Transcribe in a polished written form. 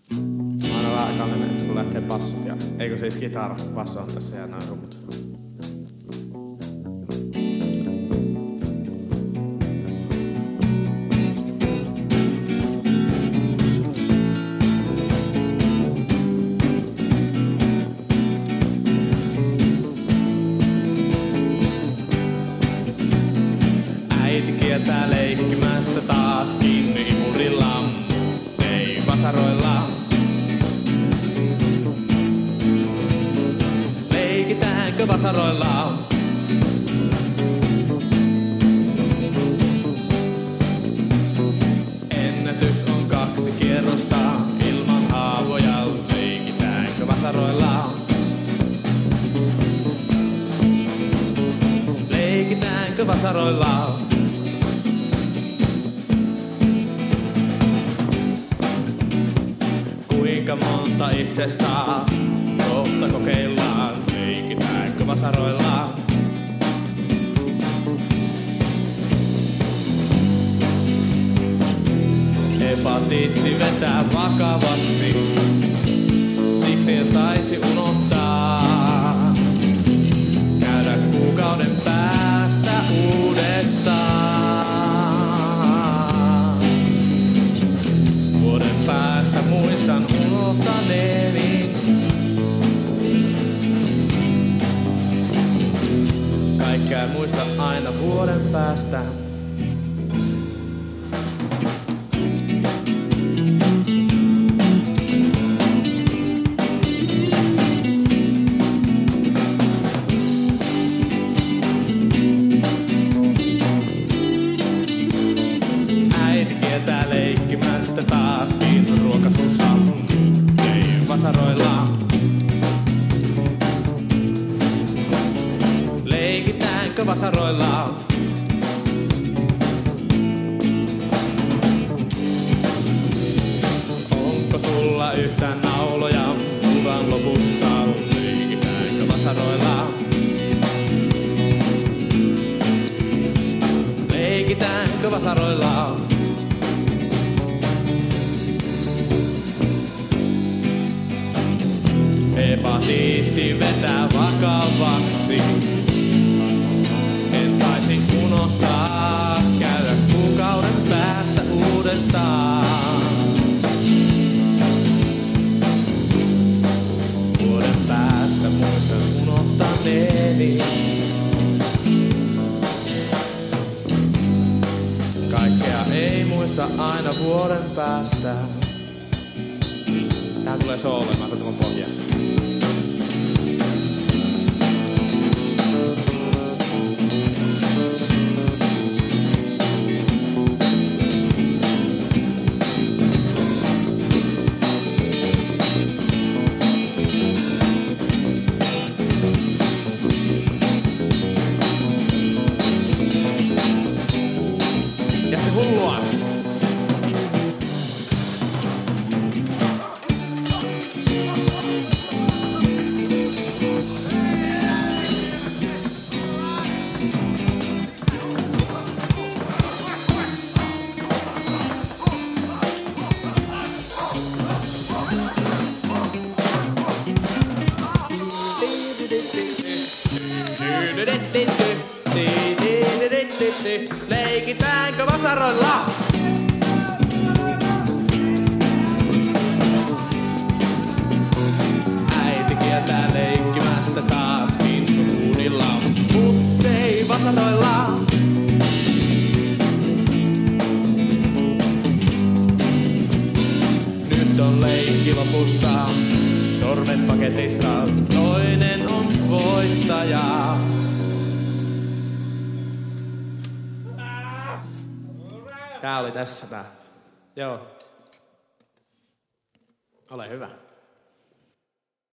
Mä oon vähän kallinen, että kun lähtee bassot ja... Eikö siis kitara, basso on tässä ja nää rummut. Äiti kieltää leikkimästä taas kiinni imurilla, ei vasaroilla. Leikitäänkö vasaroilla? Ennätys on 2 kierrosta ilman haavoja. Leikitäänkö vasaroilla? Leikitäänkö vasaroilla? Kuinka monta itse saa? Kohta kokeillaan. Leikitäänkö vasaroilla? Hepatiitti vetää vakavaksi, siksi en saisi unohtaa. Käydä kuukauden päästä uudestaan. Vuoden päästä muistan unohtaneeni. Kaikkea muista aina vuoden päästä. Äiti kieltää leikkimästä taaskin ruokasussa, ei vasaroilla. Leikitäänkö vasaroilla? Onko sulla yhtään nauloja uran lopussa? Leikitäänkö vasaroilla? Leikitäänkö vasaroilla? Hepatiitti vetää vakavaksi. En saisi unohtaa, käydä kuukauden päästä uudestaan. Vuoden päästä muistan unohtaneeni. Kaikkea ei muista aina vuoden päästä. Tää tulee sooloimaan, mä otan tuon pohjaan. Ja se hullua! Leikitäänkö vasaroilla? Äiti kieltää leikkimästä taaskin uudilla, mut ei vasaroilla. Nyt on leikki lopussa, sormet paketissa, toinen on voittaja. Tää oli tässä tää. Joo. Ole hyvä.